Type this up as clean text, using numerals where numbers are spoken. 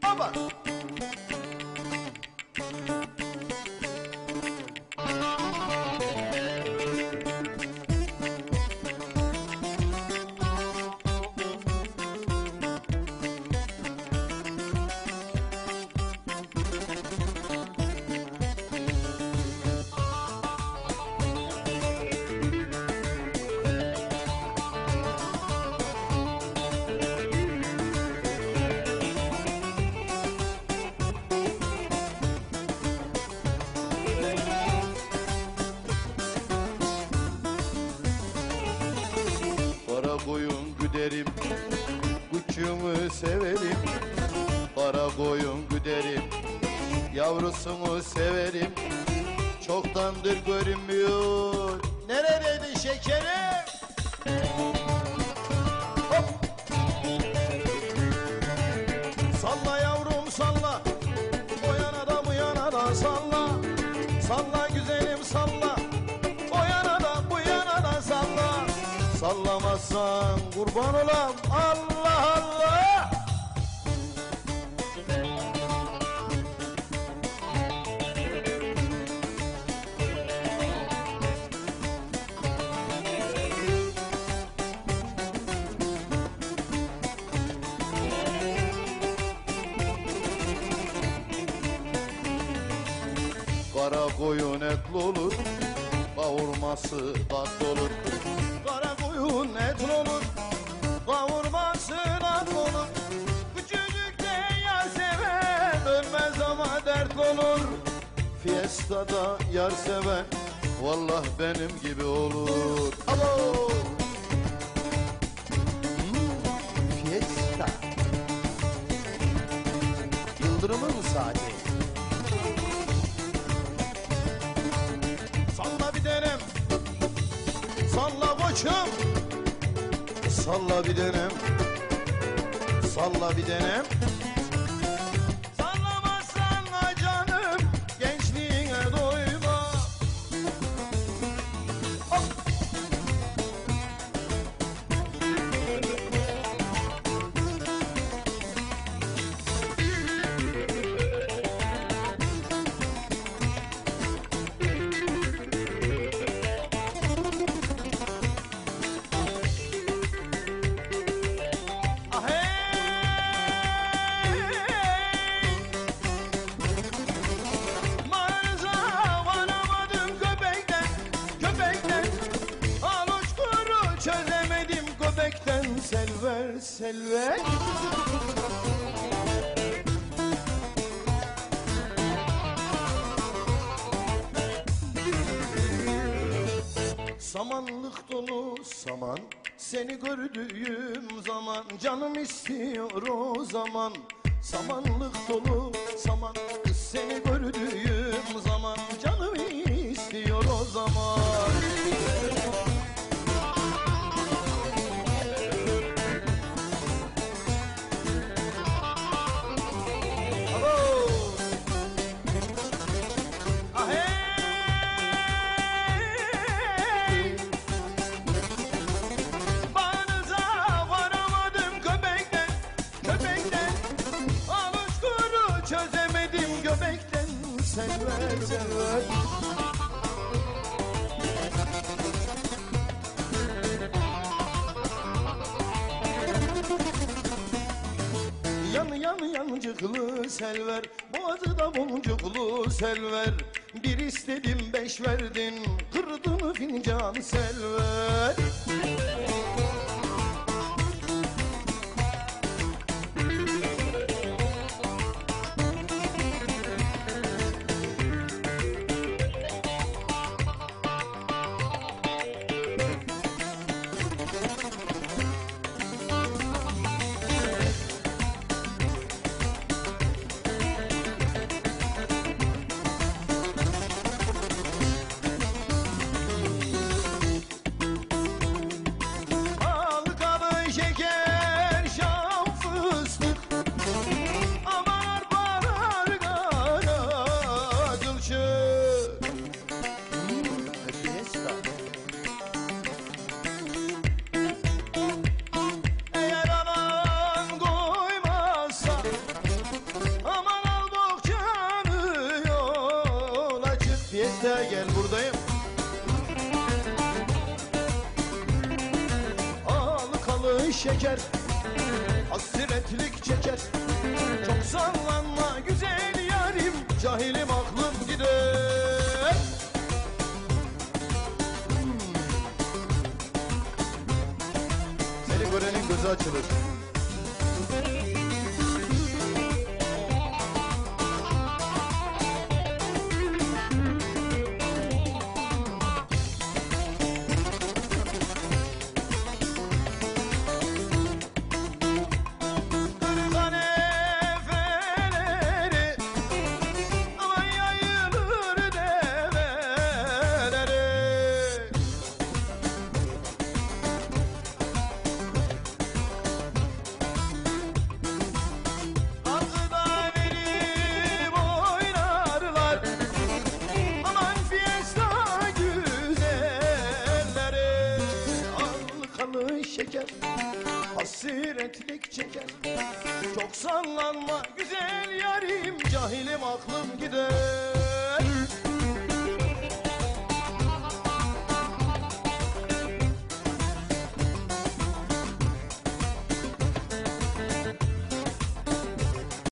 Baba. Koyun güderim, küçüğümü severim. Para koyun güderim, yavrusunu severim. Çoktandır görünmüyor. Neredeydin şekerim? Hop! Salla yavrum salla, o yana da bu yana da salla. Salla güzelim salla, o yana da bu yana da salla. Sallamazsan kurban olam, Allah Allah. Kara koyun etli olur, kavurması tatlı olur. Kara koyun etli olur, kavurması tatlı olur. Küçücükte yar seven, ölmez ama dertli olur. Fiesta'da yar seven, vallah benim gibi olur. Alo! Fiesta Yıldırımın saati. Salla bir denem, salla koçum. Salla bir denem, salla bir denem. Sallamazsan ha canım, gençliğine doyma. Hop! Selver, selver. Samanlık dolu saman, seni gördüğüm zaman canım istiyor o zaman. Samanlık dolu saman, seni gördüğüm zaman canım istiyor o zaman. Göbekten selver, selver. Yancıklı selver, boğazı da boncuklu selver. Bir istedim 5 verdin, kırdın fincan selver. fiestaya gel, buradayım. Halkalı şeker, hasretlik çeker. Çok sallanma güzel yarim, cahilim aklım gider. Seni görenin gözü açılır. Şeker, hasretlik çeker. Çok sallanma güzel yarim, cahilim aklım gider.